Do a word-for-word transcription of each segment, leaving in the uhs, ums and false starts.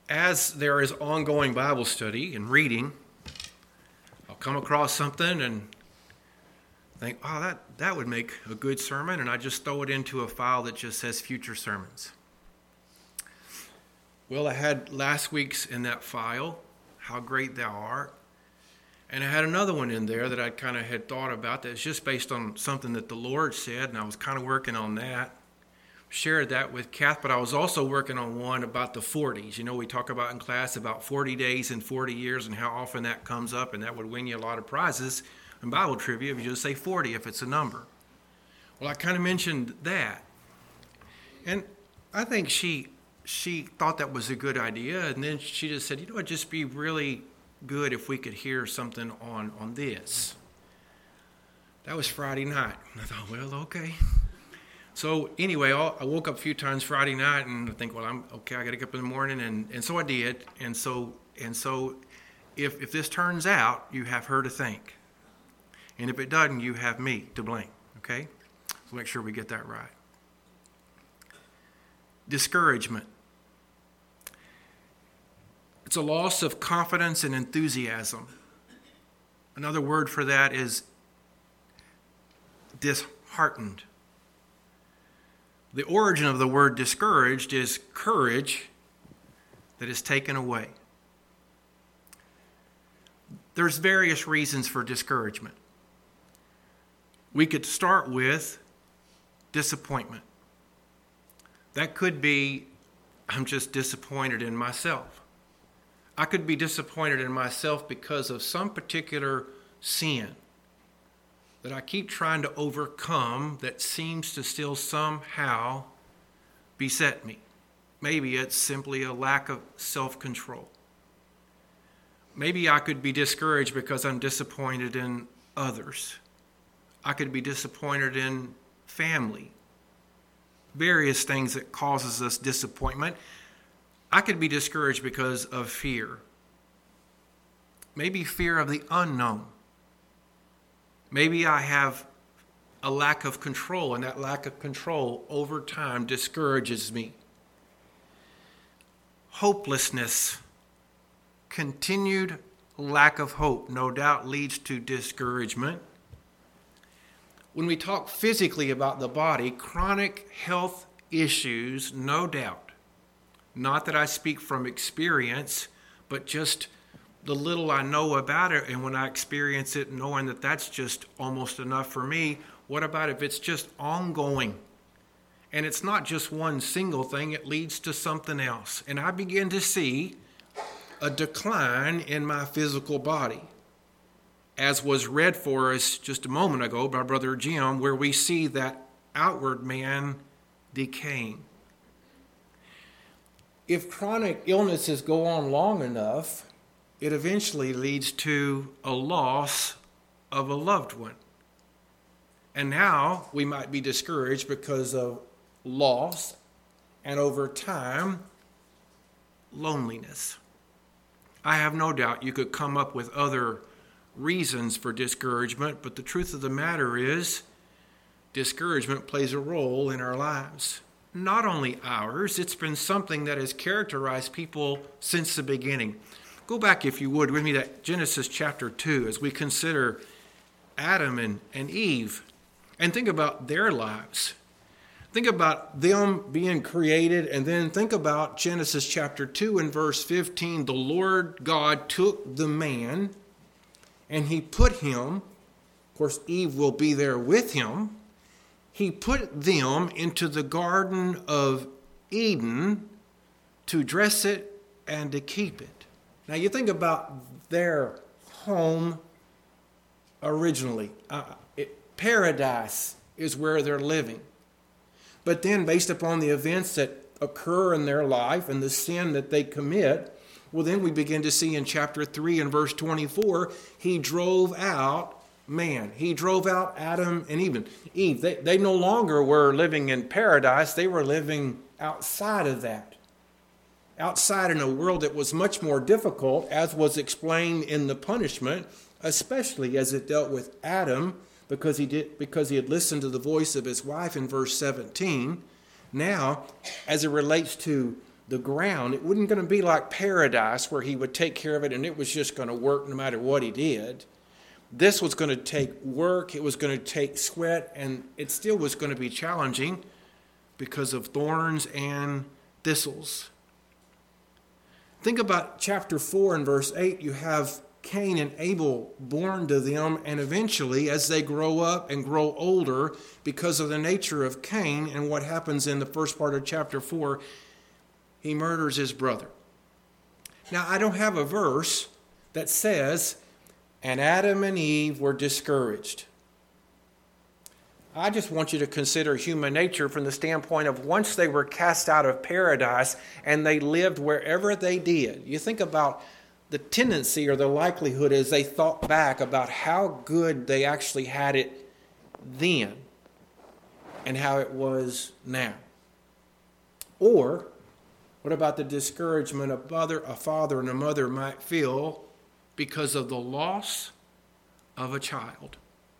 as there is ongoing Bible study and reading, I'll come across something and think, oh, that, that would make a good sermon, and I just throw it into a file that just says future sermons. Well, I had last week's in that file, How Great Thou Art, and I had another one in there that I kind of had thought about that's just based on something that the Lord said, and I was kind of working on that. Shared that with Kath, but I was also working on one about the forties. You know, we talk about in class about forty days and forty years and how often that comes up, and that would win you a lot of prizes in Bible trivia if you just say forty if it's a number. Well, I kind of mentioned that, and I think she she thought that was a good idea, and then she just said, you know, it'd just be really good if we could hear something on, on this. That was Friday night. I thought, well, okay. So anyway, I woke up a few times Friday night and I think, well, I'm okay, I got to get up in the morning. And, and so I did. And so and so if, if this turns out, you have her to thank. And if it doesn't, you have me to blame. Okay? So make sure we get that right. Discouragement. It's a loss of confidence and enthusiasm. Another word for that is disheartened. The origin of the word discouraged is courage that is taken away. There's various reasons for discouragement. We could start with disappointment. That could be, I'm just disappointed in myself. I could be disappointed in myself because of some particular sin that I keep trying to overcome that seems to still somehow beset me. Maybe it's simply a lack of self-control. Maybe I could be discouraged because I'm disappointed in others. I could be disappointed in family. Various things that causes us disappointment. I could be discouraged because of fear. Maybe fear of the unknown. Maybe I have a lack of control, and that lack of control over time discourages me. Hopelessness, continued lack of hope, no doubt leads to discouragement. When we talk physically about the body, chronic health issues, no doubt, not that I speak from experience, but just the little I know about it, and when I experience it, knowing that that's just almost enough for me. What about if it's just ongoing? And it's not just one single thing, it leads to something else. And I begin to see a decline in my physical body, as was read for us just a moment ago by Brother Jim, where we see that outward man decaying. If chronic illnesses go on long enough, it eventually leads to a loss of a loved one. And now we might be discouraged because of loss and over time, loneliness. I have no doubt you could come up with other reasons for discouragement, but the truth of the matter is discouragement plays a role in our lives. Not only ours, it's been something that has characterized people since the beginning. Go back, if you would, with me to Genesis chapter two as we consider Adam and, and Eve and think about their lives. Think about them being created, and then think about Genesis chapter two and verse fifteen. The Lord God took the man and he put him, of course Eve will be there with him, he put them into the Garden of Eden to dress it and to keep it. Now you think about their home originally. Uh, it, paradise is where they're living. But then based upon the events that occur in their life and the sin that they commit, well then we begin to see in chapter three and verse twenty-four, he drove out man. He drove out Adam and Eve. Eve. They, they no longer were living in paradise. They were living outside of that. Outside in a world that was much more difficult, as was explained in the punishment, especially as it dealt with Adam, because he did because he had listened to the voice of his wife in verse seventeen. Now, as it relates to the ground. It wasn't going to be like paradise where he would take care of it and it was just going to work no matter what he did. This was going to take work. It was going to take sweat, and it still was going to be challenging because of thorns and thistles. Think about chapter four and verse eight. You have Cain and Abel born to them, and eventually as they grow up and grow older, because of the nature of Cain and what happens in the first part of chapter four, he murders his brother. Now, I don't have a verse that says, and Adam and Eve were discouraged. I just want you to consider human nature from the standpoint of once they were cast out of paradise and they lived wherever they did. You think about the tendency or the likelihood as they thought back about how good they actually had it then and how it was now. Or what about the discouragement a mother, a father and a mother might feel because of the loss of a child?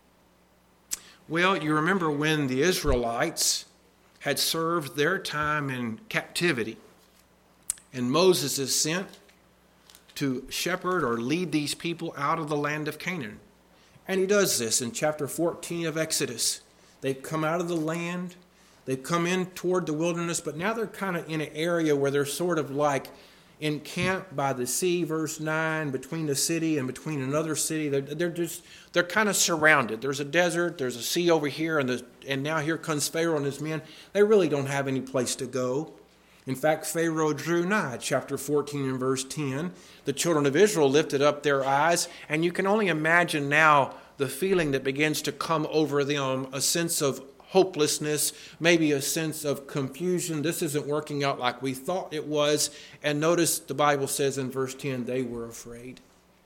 Well, you remember when the Israelites had served their time in captivity, and Moses is sent to shepherd or lead these people out of the land of Canaan. And he does this in chapter fourteen of Exodus. They've come out of the land, they've come in toward the wilderness, but now they're kind of in an area where they're sort of like encamped by the sea, verse nine, between the city and between another city. They're, they're just, they're kind of surrounded. There's a desert, there's a sea over here, and, the, and now here comes Pharaoh and his men. They really don't have any place to go. In fact, Pharaoh drew nigh, chapter fourteen and verse ten. The children of Israel lifted up their eyes, and you can only imagine now the feeling that begins to come over them, a sense of hopelessness, maybe a sense of confusion. This isn't working out like we thought it was. And notice the Bible says in verse ten, they were afraid.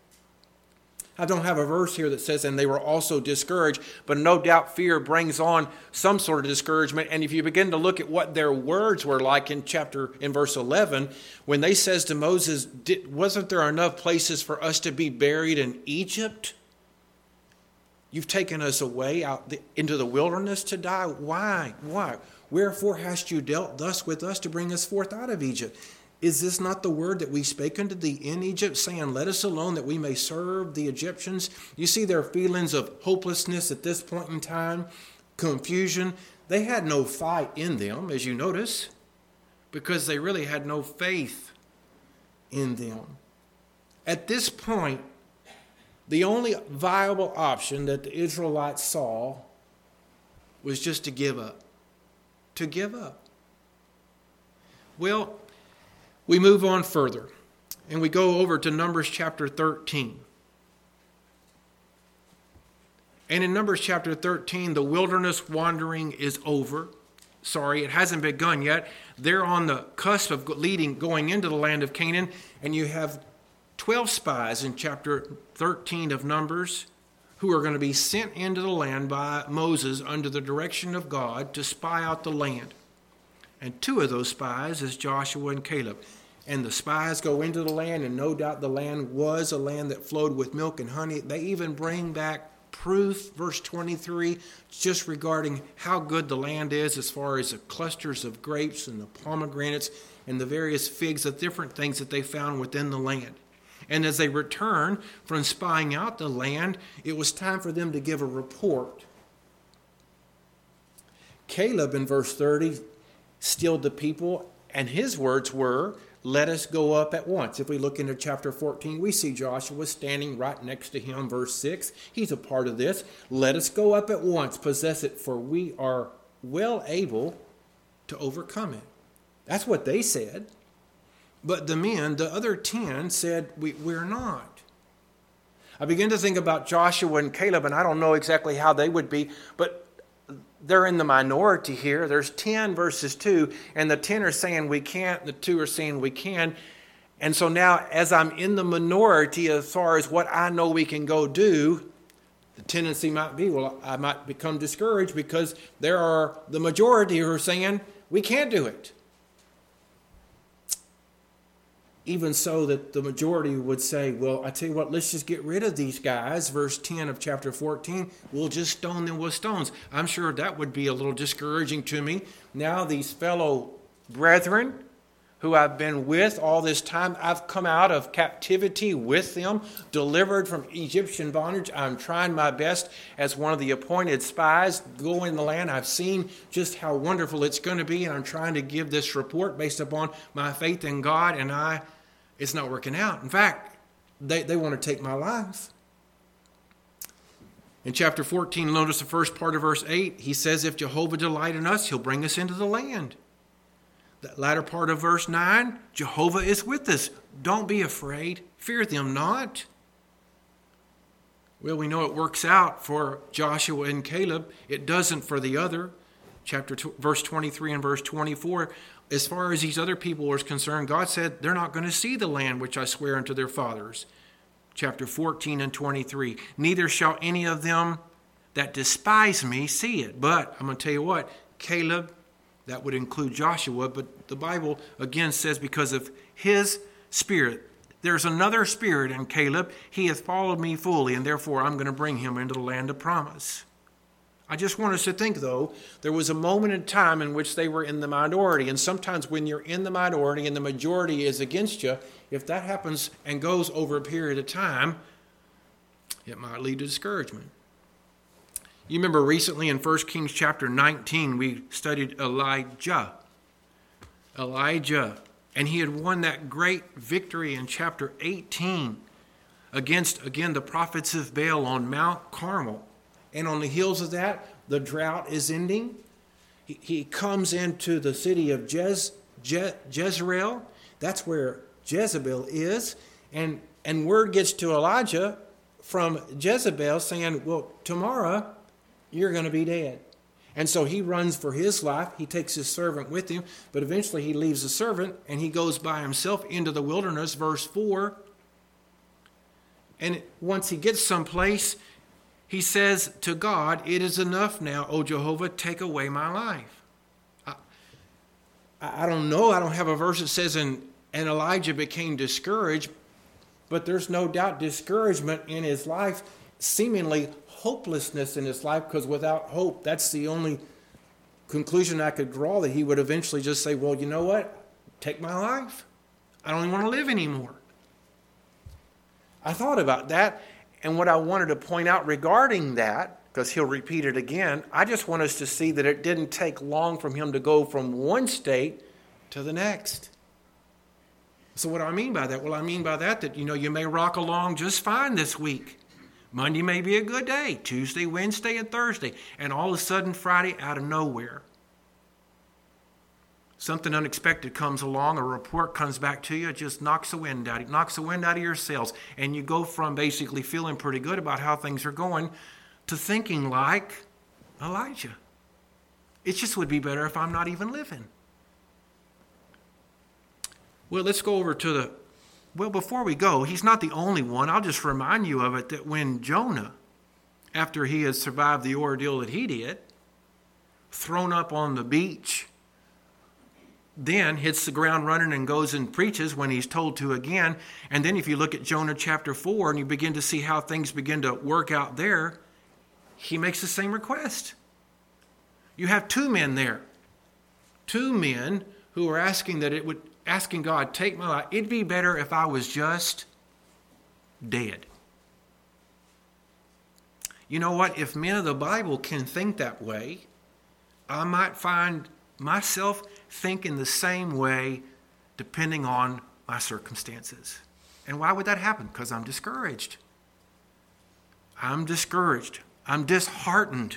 I don't have a verse here that says, and they were also discouraged, but no doubt fear brings on some sort of discouragement. And if you begin to look at what their words were like in chapter, in verse eleven, when they says to Moses, wasn't there enough places for us to be buried in Egypt? You've taken us away out the, into the wilderness to die. Why? Why? Wherefore hast you dealt thus with us to bring us forth out of Egypt? Is this not the word that we spake unto thee in Egypt, saying, let us alone that we may serve the Egyptians? You see their feelings of hopelessness at this point in time, confusion. They had no fight in them, as you notice, because they really had no faith in them. At this point, the only viable option that the Israelites saw was just to give up. To give up. Well, we move on further, and we go over to Numbers chapter thirteen. And in Numbers chapter thirteen, the wilderness wandering is over. Sorry, it hasn't begun yet. They're on the cusp of leading, going into the land of Canaan, and you have twelve spies in chapter thirteen of Numbers who are going to be sent into the land by Moses under the direction of God to spy out the land. And two of those spies is Joshua and Caleb. And the spies go into the land, and no doubt the land was a land that flowed with milk and honey. They even bring back proof, verse twenty-three, just regarding how good the land is as far as the clusters of grapes and the pomegranates and the various figs, the different things that they found within the land. And as they returned from spying out the land, it was time for them to give a report. Caleb in verse thirty stilled the people, and his words were, let us go up at once. If we look into chapter fourteen, we see Joshua standing right next to him, verse six. He's a part of this. Let us go up at once, possess it, for we are well able to overcome it. That's what they said. But the men, the other ten, said, we, we're not. I begin to think about Joshua and Caleb, and I don't know exactly how they would be, but they're in the minority here. There's ten versus two, and the ten are saying we can't, the two are saying we can. And so now, as I'm in the minority as far as what I know we can go do, the tendency might be, well, I might become discouraged because there are the majority who are saying we can't do it. Even so that the majority would say, well, I tell you what, let's just get rid of these guys. Verse ten of chapter fourteen, we'll just stone them with stones. I'm sure that would be a little discouraging to me. Now these fellow brethren who I've been with all this time. I've come out of captivity with them, delivered from Egyptian bondage. I'm trying my best as one of the appointed spies, go in the land. I've seen just how wonderful it's going to be, and I'm trying to give this report based upon my faith in God, and I, it's not working out. In fact, they, they want to take my life. In chapter fourteen, notice the first part of verse eight. He says, if Jehovah delight in us, he'll bring us into the land. The latter part of verse nine, Jehovah is with us. Don't be afraid. Fear them not. Well, we know it works out for Joshua and Caleb. It doesn't for the other. Chapter two, verse twenty-three and verse twenty-four. As far as these other people are concerned, God said they're not going to see the land which I swear unto their fathers. Chapter fourteen and twenty-three. Neither shall any of them that despise me see it. But I'm going to tell you what, Caleb, that would include Joshua, but the Bible again says because of his spirit, there's another spirit in Caleb. He hath followed me fully, and therefore I'm going to bring him into the land of promise. I just want us to think, though, there was a moment in time in which they were in the minority, and sometimes when you're in the minority and the majority is against you, if that happens and goes over a period of time, it might lead to discouragement. You remember recently in First Kings chapter nineteen, we studied Elijah. Elijah. And he had won that great victory in chapter eighteen against, again, the prophets of Baal on Mount Carmel. And on the heels of that, the drought is ending. He, he comes into the city of Jez, Je, Jezreel. That's where Jezebel is. And, and word gets to Elijah from Jezebel saying, well, tomorrow you're going to be dead. And so he runs for his life. He takes his servant with him, but eventually he leaves the servant and he goes by himself into the wilderness, verse four. And once he gets someplace, he says to God, it is enough now, O Jehovah, take away my life. I, I don't know. I don't have a verse that says, and, and Elijah became discouraged, but there's no doubt discouragement in his life, seemingly hopelessness in his life, because without hope, that's the only conclusion I could draw, that he would eventually just say, well, you know what? Take my life. I don't even want to live anymore. I thought about that, and what I wanted to point out regarding that, because he'll repeat it again, I just want us to see that it didn't take long for him to go from one state to the next. So what do I mean by that? Well, I mean by that that, you know, you may rock along just fine this week. Monday may be a good day, Tuesday, Wednesday, and Thursday, and all of a sudden Friday, out of nowhere, something unexpected comes along, a report comes back to you, it just knocks the wind out, it knocks the wind out of your sails, and you go from basically feeling pretty good about how things are going to thinking like Elijah. It just would be better if I'm not even living. Well, let's go over to the Well, before we go, he's not the only one. I'll just remind you of it, that when Jonah, after he has survived the ordeal that he did, thrown up on the beach, then hits the ground running and goes and preaches when he's told to again. And then if you look at Jonah chapter four and you begin to see how things begin to work out there, he makes the same request. You have two men there. Two men who are asking that it would asking God, take my life. It'd be better if I was just dead. You know what? If men of the Bible can think that way, I might find myself thinking the same way depending on my circumstances. And why would that happen? Because I'm discouraged. I'm discouraged. I'm disheartened.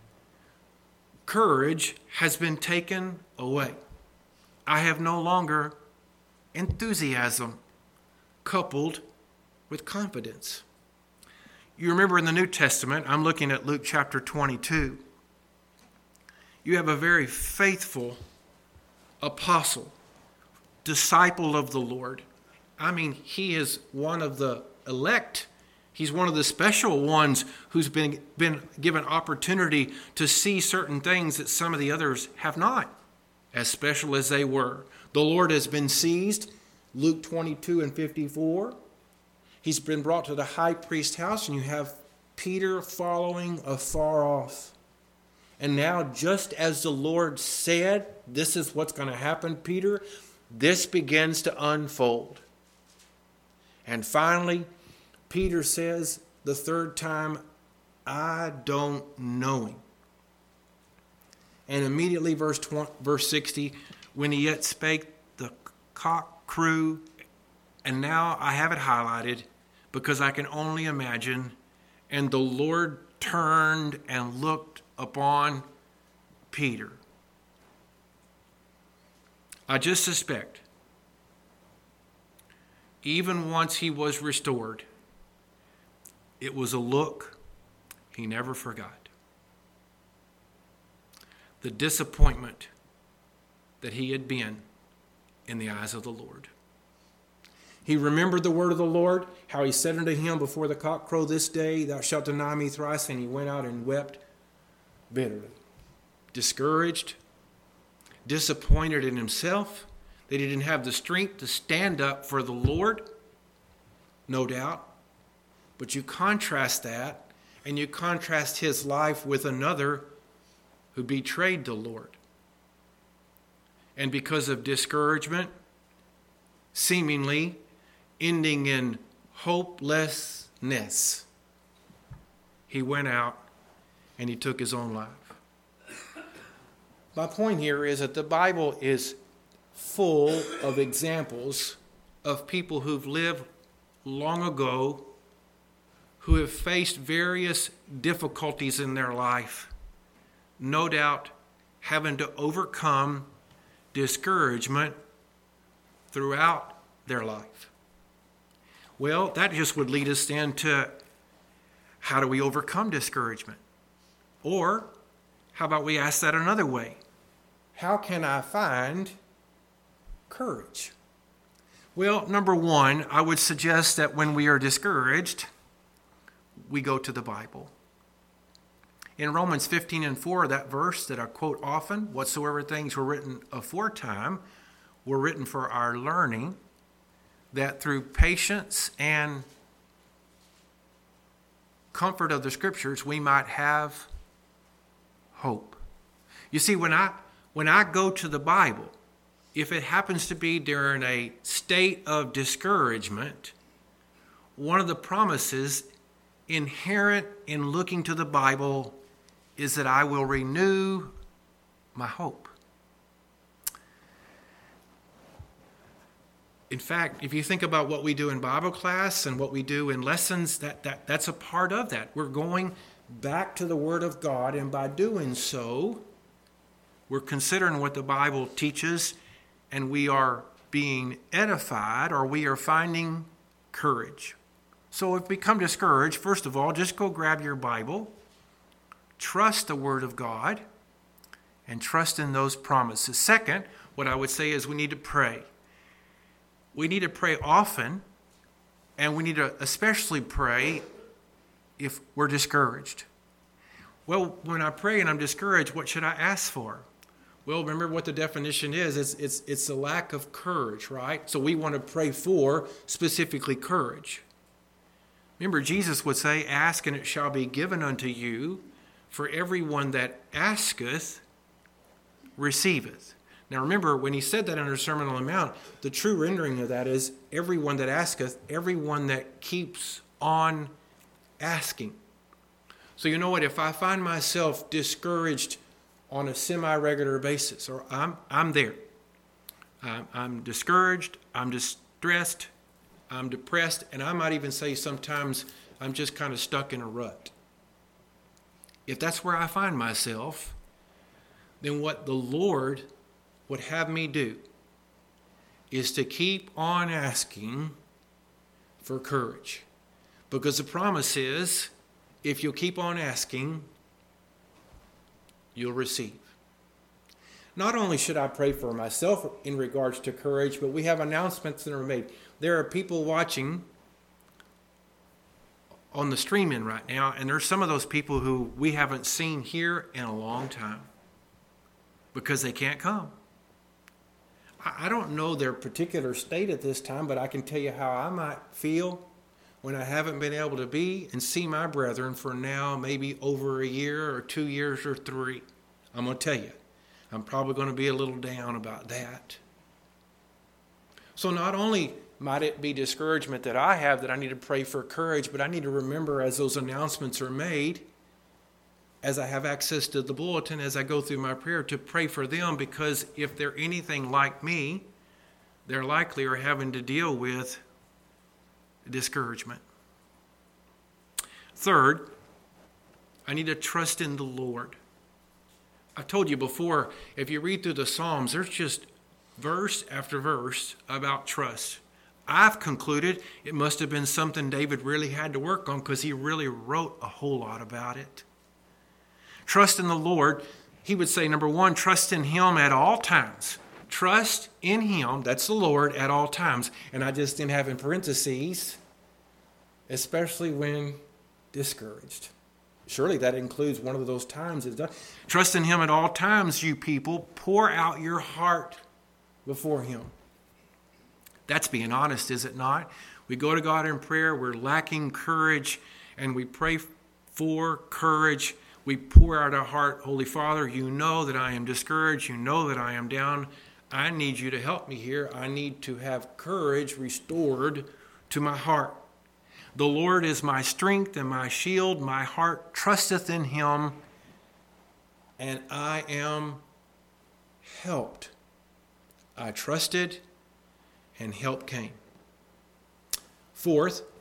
Courage has been taken away. I have no longer enthusiasm coupled with confidence. You remember in the New Testament, I'm looking at Luke chapter twenty-two. You have a very faithful apostle, disciple of the Lord. I mean, he is one of the elect. He's one of the special ones who's been, been given opportunity to see certain things that some of the others have not, as special as they were. The Lord has been seized, Luke twenty-two and fifty-four. He's been brought to the high priest's house, and you have Peter following afar off. And now, just as the Lord said, this is what's going to happen, Peter, this begins to unfold. And finally, Peter says the third time, I don't know him. And immediately, verse twenty, verse sixty, when he yet spake, the cock crew, and now I have it highlighted because I can only imagine, and the Lord turned and looked upon Peter. I just suspect, even once he was restored, it was a look he never forgot. The disappointment that he had been in the eyes of the Lord. He remembered the word of the Lord, how he said unto him before the cock crow this day, thou shalt deny me thrice, and he went out and wept bitterly. Discouraged, disappointed in himself, that he didn't have the strength to stand up for the Lord, no doubt. But you contrast that, and you contrast his life with another who betrayed the Lord. And because of discouragement, seemingly ending in hopelessness, he went out and he took his own life. My point here is that the Bible is full of examples of people who've lived long ago, who have faced various difficulties in their life, no doubt having to overcome discouragement throughout their life. Well, that just would lead us then to how do we overcome discouragement? Or how about we ask that another way? How can I find courage? Well, number one, I would suggest that when we are discouraged, we go to the Bible. In Romans fifteen and four, that verse that I quote often, whatsoever things were written aforetime were written for our learning, that through patience and comfort of the Scriptures we might have hope. You see, when I when I go to the Bible, if it happens to be during a state of discouragement, one of the promises inherent in looking to the Bible is that I will renew my hope. In fact, if you think about what we do in Bible class and what we do in lessons, that, that that's a part of that. We're going back to the Word of God, and by doing so, we're considering what the Bible teaches, and we are being edified, or we are finding courage. So if we become discouraged, first of all, just go grab your Bible, trust the Word of God, and trust in those promises. Second, what I would say is we need to pray. We need to pray often, and we need to especially pray if we're discouraged. Well, when I pray and I'm discouraged, what should I ask for? Well, remember what the definition is. It's, it's, it's the lack of courage, right? So we want to pray for specifically courage. Remember, Jesus would say, ask and it shall be given unto you. For everyone that asketh, receiveth. Now remember, when he said that under Sermon on the Mount, the true rendering of that is everyone that asketh, everyone that keeps on asking. So you know what? If I find myself discouraged on a semi-regular basis, or I'm I'm there, I'm, I'm discouraged, I'm distressed, I'm depressed, and I might even say sometimes I'm just kind of stuck in a rut. If that's where I find myself, then what the Lord would have me do is to keep on asking for courage. Because the promise is, if you'll keep on asking, you'll receive. Not only should I pray for myself in regards to courage, but we have announcements that are made. There are people watching on the stream in right now, and there's some of those people who we haven't seen here in a long time because they can't come. I don't know their particular state at this time, but I can tell you how I might feel when I haven't been able to be and see my brethren for now maybe over a year or two years or three. I'm going to tell you, I'm probably going to be a little down about that. So not only might it be discouragement that I have that I need to pray for courage, but I need to remember as those announcements are made, as I have access to the bulletin, as I go through my prayer, to pray for them, because if they're anything like me, they're likely are having to deal with discouragement. Third, I need to trust in the Lord. I told you before, if you read through the Psalms, there's just verse after verse about trust. I've concluded it must have been something David really had to work on, because he really wrote a whole lot about it. Trust in the Lord, he would say, number one, trust in him at all times. Trust in him, that's the Lord, at all times. And I just didn't have in parentheses, especially when discouraged. Surely that includes one of those times. Trust in him at all times, you people. Pour out your heart before him. That's being honest, is it not? We go to God in prayer, we're lacking courage, and we pray for courage. We pour out our heart, Holy Father, you know that I am discouraged. You know that I am down. I need you to help me here. I need to have courage restored to my heart. The Lord is my strength and my shield. My heart trusteth in him, and I am helped. I trusted, and help came. Fourth,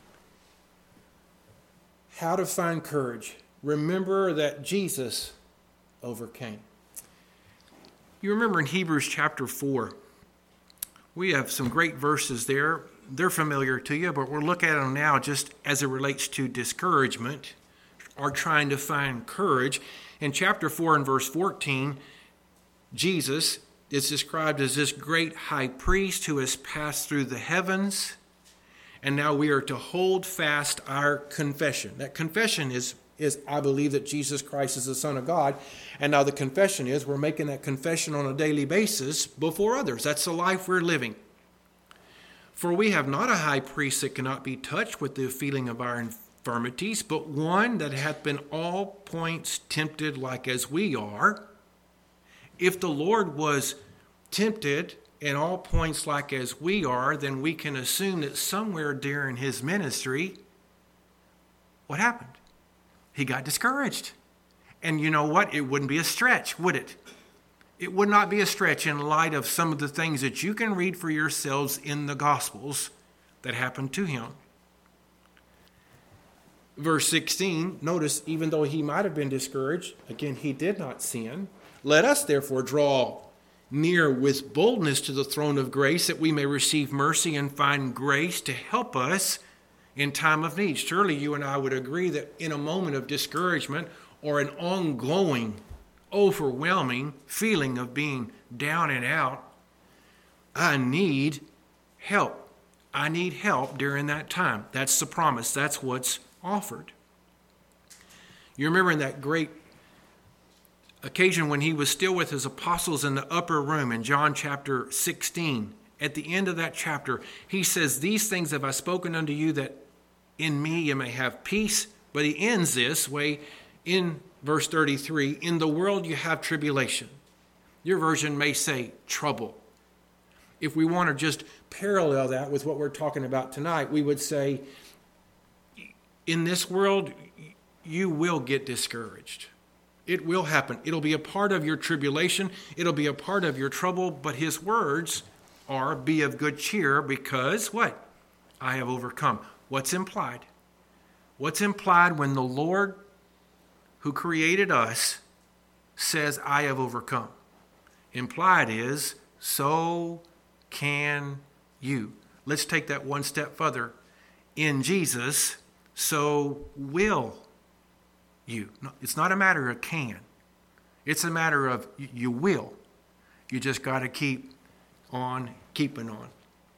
how to find courage. Remember that Jesus overcame. You remember in Hebrews chapter four, we have some great verses there. They're familiar to you, but we'll look at them now just as it relates to discouragement or trying to find courage. In chapter four and verse fourteen, Jesus is described as this great high priest who has passed through the heavens, and now we are to hold fast our confession. That confession is is I believe that Jesus Christ is the Son of God. And now the confession is we're making that confession on a daily basis before others. That's the life we're living. For we have not a high priest that cannot be touched with the feeling of our infirmities, but one that hath been all points tempted like as we are. If the Lord was tempted in all points like as we are, then we can assume that somewhere during his ministry, what happened? He got discouraged. And you know what? It wouldn't be a stretch, would it? It would not be a stretch in light of some of the things that you can read for yourselves in the Gospels that happened to him. Verse sixteen, notice, even though he might have been discouraged, again, he did not sin. Let us therefore draw near with boldness to the throne of grace, that we may receive mercy and find grace to help us in time of need. Surely you and I would agree that in a moment of discouragement or an ongoing, overwhelming feeling of being down and out, I need help. I need help during that time. That's the promise. That's what's offered. You remember in that great occasion when he was still with his apostles in the upper room in John chapter sixteen. At the end of that chapter, he says, "These things have I spoken unto you, that in me you may have peace." But he ends this way in verse thirty-three, "In the world you have tribulation." Your version may say trouble. If we want to just parallel that with what we're talking about tonight, we would say, in this world, you will get discouraged. It will happen. It'll be a part of your tribulation. It'll be a part of your trouble. But his words are, be of good cheer, because what? I have overcome. What's implied? What's implied when the Lord who created us says, I have overcome? Implied is, so can you. Let's take that one step further. In Jesus, so will you. No, it's not a matter of can. It's a matter of you will. You just got to keep on keeping on.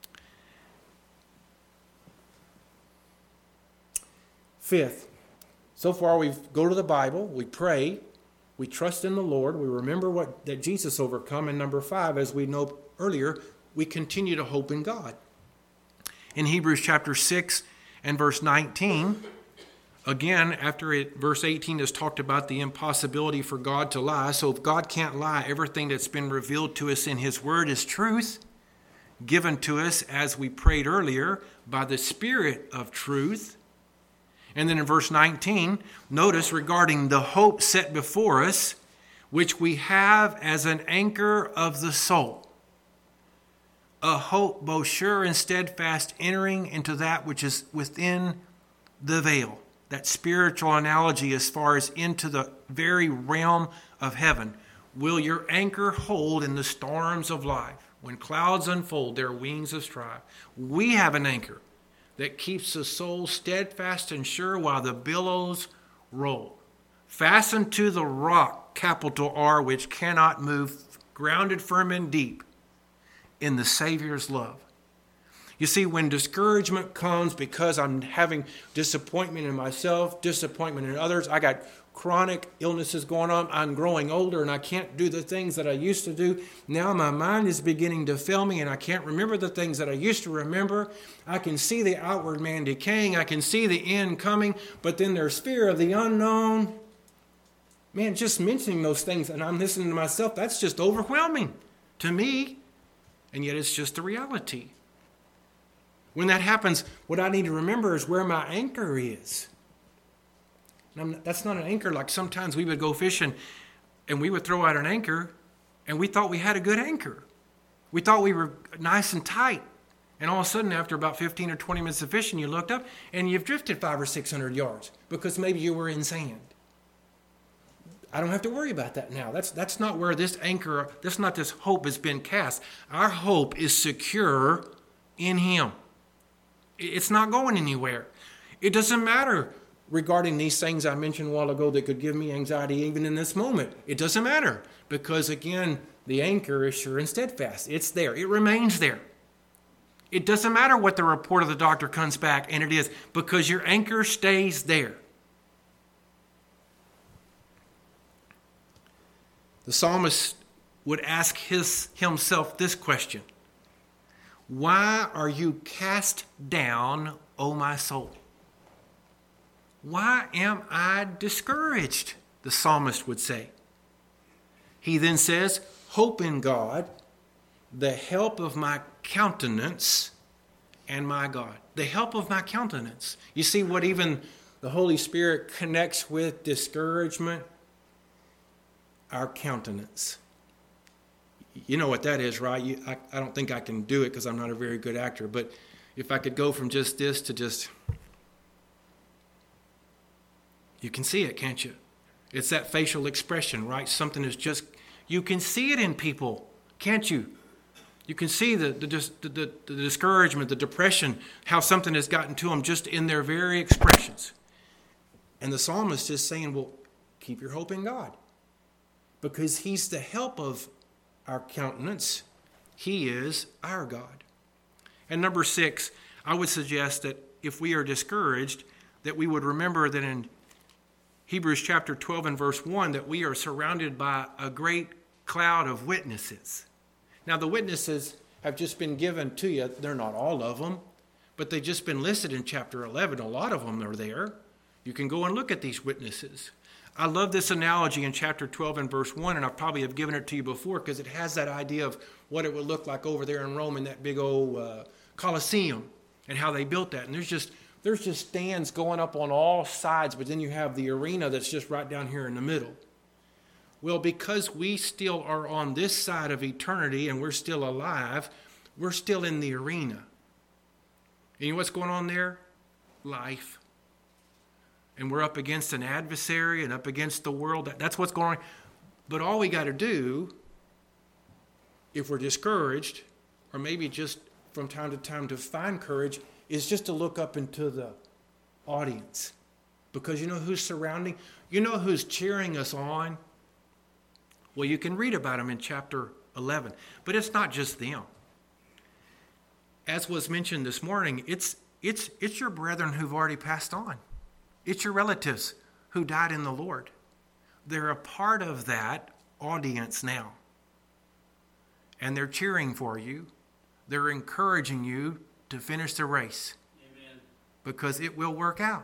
Fifth, so far we go to the Bible, we pray, we trust in the Lord, we remember what that Jesus overcome, and number five, as we know earlier, we continue to hope in God. In Hebrews chapter six and verse nineteen, again, after it, verse eighteen has talked about the impossibility for God to lie. So if God can't lie, everything that's been revealed to us in his word is truth. given to us, as we prayed earlier, by the Spirit of truth. And then in verse nineteen, notice regarding the hope set before us, which we have as an anchor of the soul. A hope both sure and steadfast, entering into that which is within the veil. That spiritual analogy as far as into the very realm of heaven. Will your anchor hold in the storms of life? When clouds unfold their wings of strife. We have an anchor that keeps the soul steadfast and sure while the billows roll. Fastened to the rock, capital R, which cannot move, grounded firm and deep in the Savior's love. You see, when discouragement comes because I'm having disappointment in myself, disappointment in others, I got chronic illnesses going on, I'm growing older and I can't do the things that I used to do. Now my mind is beginning to fail me and I can't remember the things that I used to remember. I can see the outward man decaying. I can see the end coming, but then there's fear of the unknown. Man, just mentioning those things and I'm listening to myself, that's just overwhelming to me. And yet it's just the reality. When that happens, what I need to remember is where my anchor is. And I'm, that's not an anchor like sometimes we would go fishing and we would throw out an anchor and we thought we had a good anchor. We thought we were nice and tight. And all of a sudden, after about fifteen or twenty minutes of fishing, you looked up and you've drifted five or six hundred yards because maybe you were in sand. I don't have to worry about that now. That's that's not where this anchor, that's not this hope has been cast. Our hope is secure in Him. It's not going anywhere. It doesn't matter regarding these things I mentioned a while ago that could give me anxiety even in this moment. It doesn't matter because, again, the anchor is sure and steadfast. It's there. It remains there. It doesn't matter what the report of the doctor comes back, and it is, because your anchor stays there. The psalmist would ask his, himself this question: why are you cast down, O my soul? Why am I discouraged? The psalmist would say. He then says, hope in God, the help of my countenance and my God. The help of my countenance. You see what even the Holy Spirit connects with discouragement? Our countenance. You know what that is, right? You, I, I don't think I can do it because I'm not a very good actor. But if I could go from just this to just... You can see it, can't you? It's that facial expression, right? Something is just... You can see it in people, can't you? You can see the, the, the, the, the discouragement, the depression, how something has gotten to them just in their very expressions. And the psalmist is saying, well, keep your hope in God. Because He's the help of our countenance. He is our God. And number six, I would suggest that if we are discouraged, that we would remember that in Hebrews chapter twelve and verse one, that we are surrounded by a great cloud of witnesses. Now, the witnesses have just been given to you. They're not all of them, but they've just been listed in chapter eleven. A lot of them are there. You can go and look at these witnesses. I love this analogy in chapter twelve and verse one, and I probably have given it to you before because it has that idea of what it would look like over there in Rome in that big old uh, Colosseum and how they built that. And there's just there's just stands going up on all sides, but then you have the arena that's just right down here in the middle. Well, because we still are on this side of eternity and we're still alive, we're still in the arena. And you know what's going on there? Life. And we're up against an adversary and up against the world. That's what's going on. But all we got to do, if we're discouraged, or maybe just from time to time to find courage, is just to look up into the audience. Because you know who's surrounding? You know who's cheering us on? Well, you can read about them in chapter eleven. But it's not just them. As was mentioned this morning, it's it's it's your brethren who've already passed on. It's your relatives who died in the Lord. They're a part of that audience now. And they're cheering for you. They're encouraging you to finish the race. Amen. Because it will work out.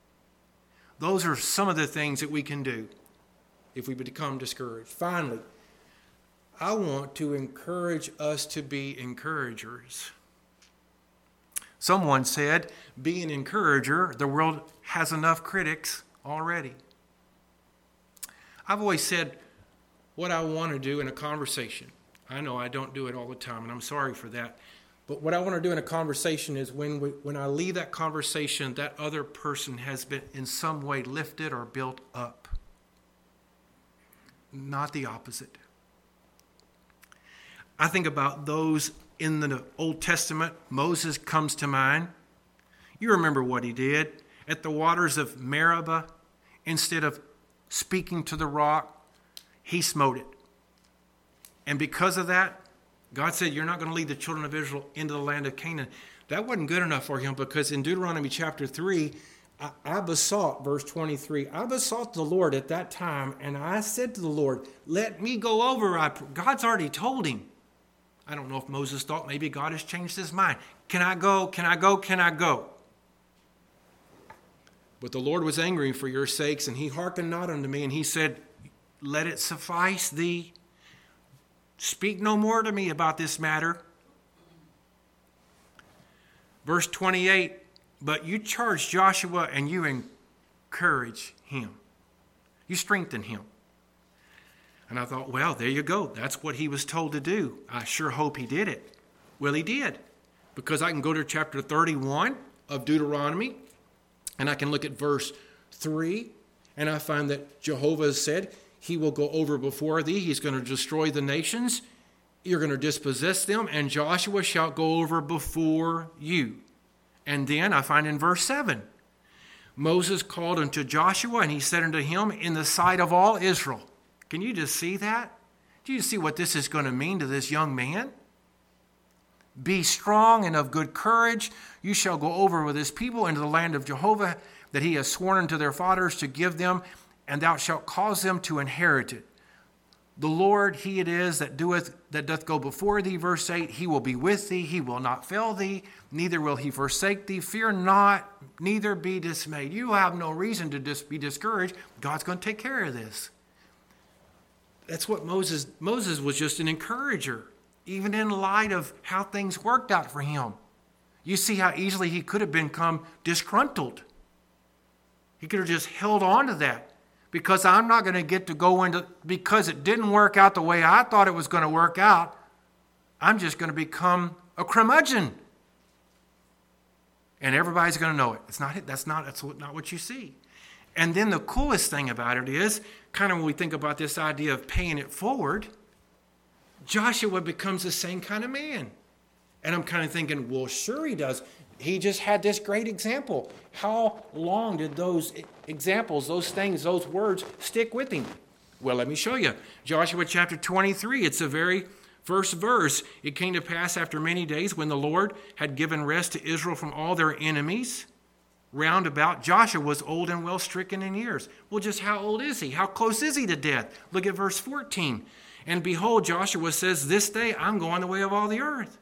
Those are some of the things that we can do if we become discouraged. Finally, I want to encourage us to be encouragers. Someone said, be an encourager. The world has enough critics already. I've always said what I want to do in a conversation. I know I don't do it all the time, and I'm sorry for that. But what I want to do in a conversation is when we, when I leave that conversation, that other person has been in some way lifted or built up. Not the opposite. I think about those in the Old Testament. Moses comes to mind. You remember what he did at the waters of Meribah. Instead of speaking to the rock, he smote it. And because of that, God said, you're not going to lead the children of Israel into the land of Canaan. That wasn't good enough for him, because in Deuteronomy chapter three, I, I besought, verse twenty-three, I besought the Lord at that time, and I said to the Lord, let me go over. I, God's already told him. I don't know if Moses thought maybe God has changed his mind. Can I go? Can I go? Can I go? But the Lord was angry for your sakes, and he hearkened not unto me, and he said, let it suffice thee. Speak no more to me about this matter. Verse twenty-eight, but you charge Joshua and you encourage him. You strengthen him. And I thought, well, there you go. That's what he was told to do. I sure hope he did it. Well, he did. Because I can go to chapter thirty-one of Deuteronomy, and I can look at verse three, and I find that Jehovah has said, he will go over before thee. He's going to destroy the nations. You're going to dispossess them, and Joshua shall go over before you. And then I find in verse seven, Moses called unto Joshua, and he said unto him, in the sight of all Israel. Can you just see that? Do you see what this is going to mean to this young man? Be strong and of good courage. You shall go over with his people into the land of Jehovah that he has sworn unto their fathers to give them, and thou shalt cause them to inherit it. The Lord, he it is that doeth that doth go before thee, verse eight, he will be with thee, he will not fail thee, neither will he forsake thee. Fear not, neither be dismayed. You have no reason to dis- be discouraged. God's going to take care of this. That's what Moses, Moses was just an encourager, even in light of how things worked out for him. You see how easily he could have become disgruntled. He could have just held on to that. Because I'm not going to get to go into, because it didn't work out the way I thought it was going to work out, I'm just going to become a curmudgeon. And everybody's going to know it. It's not, that's not, that's not what you see. And then the coolest thing about it is, kind of when we think about this idea of paying it forward, Joshua becomes the same kind of man. And I'm kind of thinking, well, sure he does. He just had this great example. How long did those examples, those things, those words stick with him? Well, let me show you. Joshua chapter twenty-three, it's the very first verse. It came to pass after many days when the Lord had given rest to Israel from all their enemies round about. Joshua was old and well stricken in years. Well, just how old is he? How close is he to death? Look at verse fourteen. And behold, Joshua says, this day I'm going the way of all the earth.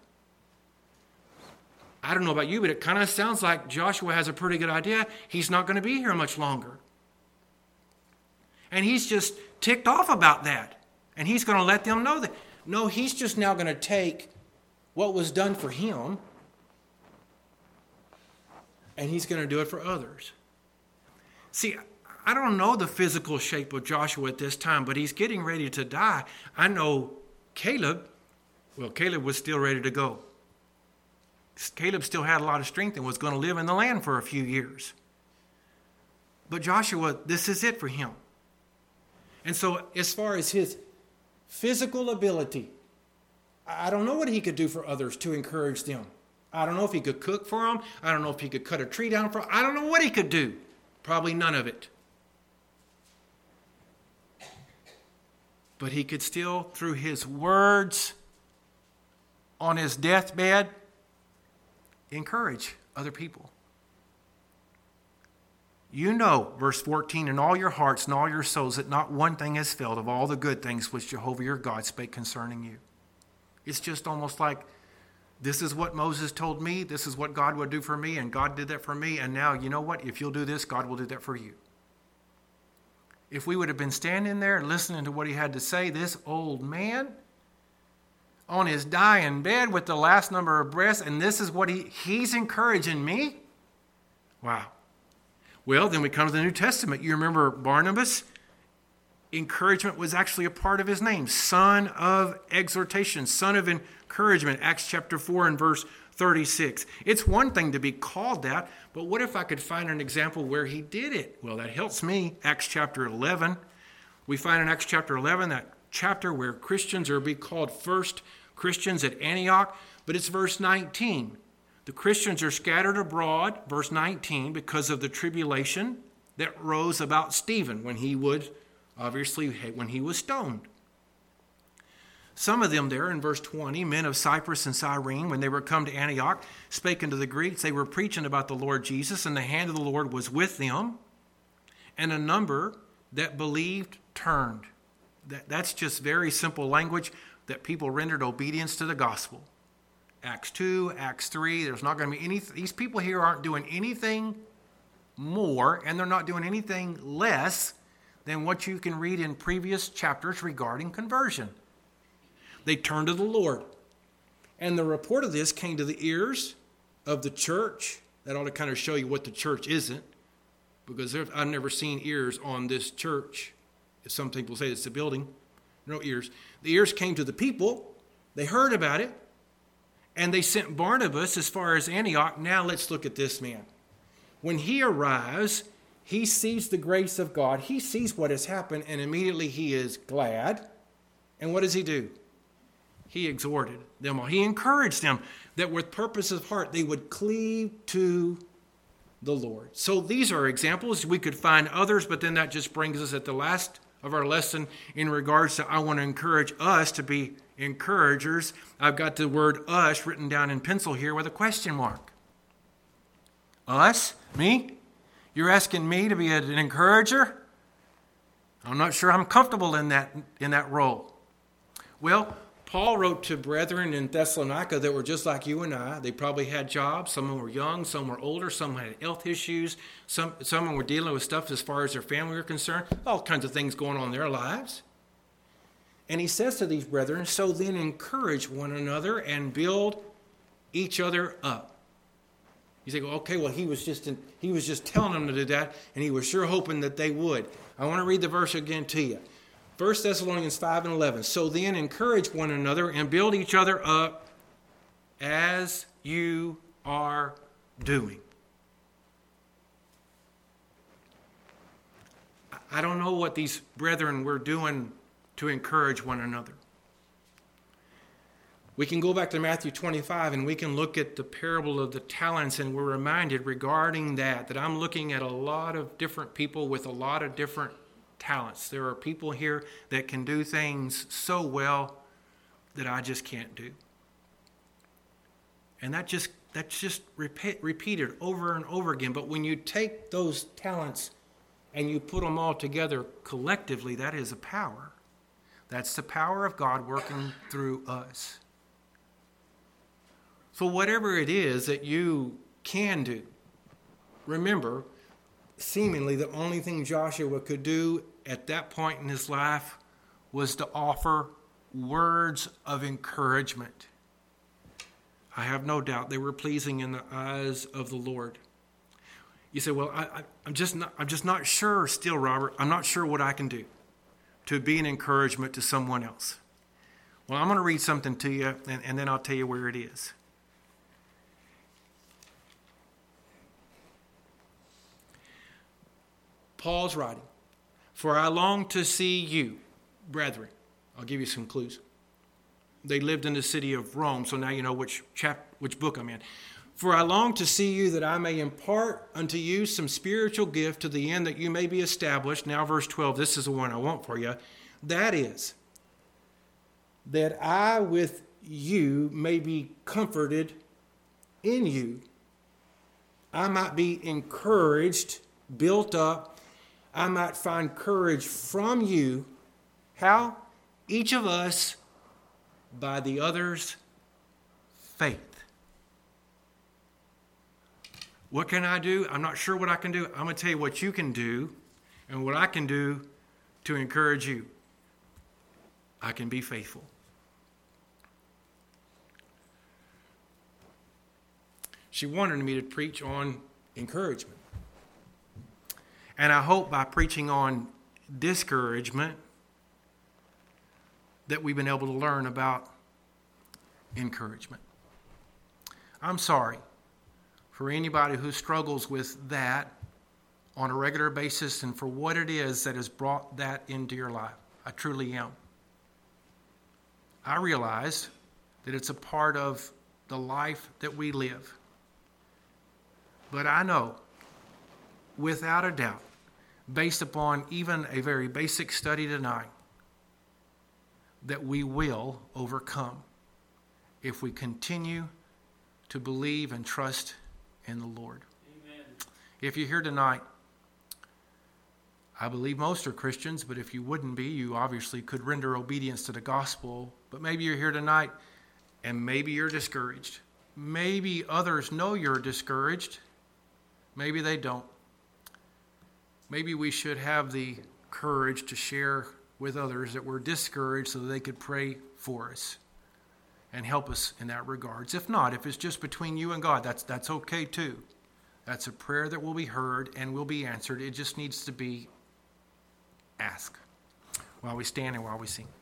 I don't know about you, but it kind of sounds like Joshua has a pretty good idea. He's not going to be here much longer. And he's just ticked off about that. And he's going to let them know that. No, he's just now going to take what was done for him, and he's going to do it for others. See, I don't know the physical shape of Joshua at this time, but he's getting ready to die. I know Caleb, well, Caleb was still ready to go. Caleb still had a lot of strength and was going to live in the land for a few years. But Joshua, this is it for him. And so as far as his physical ability, I don't know what he could do for others to encourage them. I don't know if he could cook for them. I don't know if he could cut a tree down for them. I don't know what he could do. Probably none of it. But he could still, through his words on his deathbed, encourage other people. You know, verse fourteen, in all your hearts and all your souls that not one thing has failed of all the good things which Jehovah your God spake concerning you. It's just almost like, this is what Moses told me, this is what God would do for me, and God did that for me, and now, you know what? If you'll do this, God will do that for you. If we would have been standing there listening to what he had to say, this old man on his dying bed with the last number of breaths, and this is what he, he's encouraging me? Wow. Well, then we come to the New Testament. You remember Barnabas? Encouragement was actually a part of his name. Son of exhortation, son of encouragement. Acts chapter four and verse thirty-six. It's one thing to be called that, but what if I could find an example where he did it? Well, that helps me. Acts chapter eleven. We find in Acts chapter eleven that chapter where Christians are being called first Christians at Antioch, but it's verse nineteen. The Christians are scattered abroad, verse nineteen, because of the tribulation that rose about Stephen when he would, obviously, when he was stoned. Some of them there in verse twenty, men of Cyprus and Cyrene, when they were come to Antioch, spake unto the Greeks. They were preaching about the Lord Jesus, and the hand of the Lord was with them. And a number that believed turned. That, that's just very simple language that people rendered obedience to the gospel. Acts two, Acts three, there's not going to be any, these people here aren't doing anything more, and they're not doing anything less than what you can read in previous chapters regarding conversion. They turned to the Lord. And the report of this came to the ears of the church. That ought to kind of show you what the church isn't, because I've never seen ears on this church. If some people say it's the building, no ears. The ears came to the people. They heard about it. And they sent Barnabas as far as Antioch. Now let's look at this man. When he arrives, he sees the grace of God. He sees what has happened, and immediately he is glad. And what does he do? He exhorted them all. He encouraged them that with purpose of heart they would cleave to the Lord. So these are examples. We could find others, but then that just brings us at the last of our lesson in regards to I want to encourage us to be encouragers. I've got the word us written down in pencil here with a question mark. Us? Me? You're asking me to be an encourager? I'm not sure I'm comfortable in that in that role. Well, Paul wrote to brethren in Thessalonica that were just like you and I. They probably had jobs. Some of them were young, some were older, some had health issues, some, some of them were dealing with stuff as far as their family were concerned, all kinds of things going on in their lives. And he says to these brethren, so then encourage one another and build each other up. You say, well, okay, well, he was just in, he was just telling them to do that, and he was sure hoping that they would. I want to read the verse again to you. First Thessalonians five and eleven. So then encourage one another and build each other up as you are doing. I don't know what these brethren were doing to encourage one another. We can go back to Matthew twenty-five and we can look at the parable of the talents, and we're reminded regarding that, that I'm looking at a lot of different people with a lot of different talents. There are people here that can do things so well that I just can't do. And that just that's just repeat, repeated over and over again. But when you take those talents and you put them all together collectively, that is a power. That's the power of God working through us. So whatever it is that you can do, remember, seemingly the only thing Joshua could do at that point in his life was to offer words of encouragement. I have no doubt they were pleasing in the eyes of the Lord. You say, well, I, I, I'm just not, I'm just not sure still, Robert. I'm not sure what I can do to be an encouragement to someone else. Well, I'm going to read something to you, and, and then I'll tell you where it is. Paul's writing, for I long to see you, brethren. I'll give you some clues. They lived in the city of Rome, so now you know which chap, which book I'm in. For I long to see you that I may impart unto you some spiritual gift to the end that you may be established. Now verse twelve, this is the one I want for you. That is, that I with you may be comforted in you. I might be encouraged, built up. I might find courage from you. How? Each of us by the other's faith. What can I do? I'm not sure what I can do. I'm going to tell you what you can do and what I can do to encourage you. I can be faithful. she wanted me to preach on encouragement. And I hope by preaching on discouragement that we've been able to learn about encouragement. I'm sorry for anybody who struggles with that on a regular basis and for what it is that has brought that into your life. I truly am. I realize that it's a part of the life that we live. But I know, without a doubt, based upon even a very basic study tonight, that we will overcome if we continue to believe and trust in the Lord. Amen. If you're here tonight, I believe most are Christians, but if you wouldn't be, you obviously could render obedience to the gospel. But maybe you're here tonight and maybe you're discouraged. Maybe others know you're discouraged. Maybe they don't. Maybe we should have the courage to share with others that we're discouraged so that they could pray for us and help us in that regards. If not, if it's just between you and God, that's that's okay too. That's a prayer that will be heard and will be answered. It just needs to be asked while we stand and while we sing.